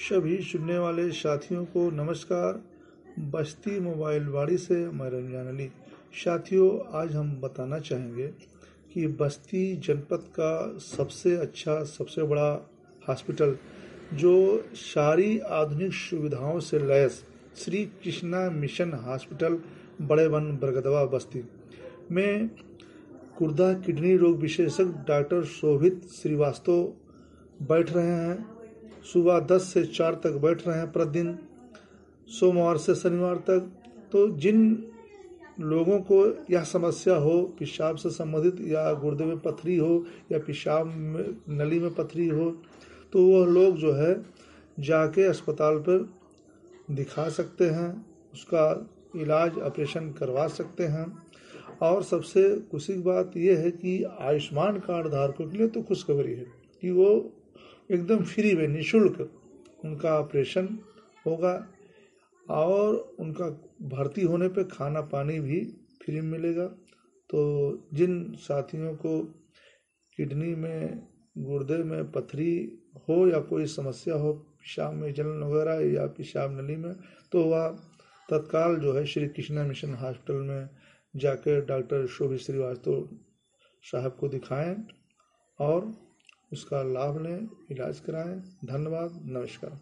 सभी सुनने वाले साथियों को नमस्कार। बस्ती मोबाइल वाड़ी से मैं रमजान अली। साथियों, आज हम बताना चाहेंगे कि बस्ती जनपद का सबसे अच्छा, सबसे बड़ा हॉस्पिटल जो सारी आधुनिक सुविधाओं से लैस श्री कृष्णा मिशन हॉस्पिटल बड़े वन बरगदवा बस्ती में गुर्दा किडनी रोग विशेषज्ञ डॉक्टर शोभित श्रीवास्तव बैठ रहे हैं। सुबह 10 से 4 तक बैठ रहे हैं प्रतिदिन, सोमवार से शनिवार तक। तो जिन लोगों को यह समस्या हो, पेशाब से संबंधित या गुर्दे में पथरी हो या पेशाब में नली में पथरी हो, तो वह लोग जो है जाके अस्पताल पर दिखा सकते हैं, उसका इलाज ऑपरेशन करवा सकते हैं। और सबसे खुशी की बात यह है कि आयुष्मान कार्ड धारकों के लिए तो खुशखबरी है कि वो एकदम फ्री में निःशुल्क उनका ऑपरेशन होगा और उनका भर्ती होने पे खाना पानी भी फ्री में मिलेगा। तो जिन साथियों को किडनी में, गुर्दे में पथरी हो या कोई समस्या हो, पेशाब में जलन वगैरह या पेशाब नली में, तो वह तत्काल जो है श्री कृष्णा मिशन हॉस्पिटल में जाकर डॉक्टर शोभित श्रीवास्तव साहब को दिखाएं और उसका लाभ लें, इलाज कराएं। धन्यवाद, नमस्कार।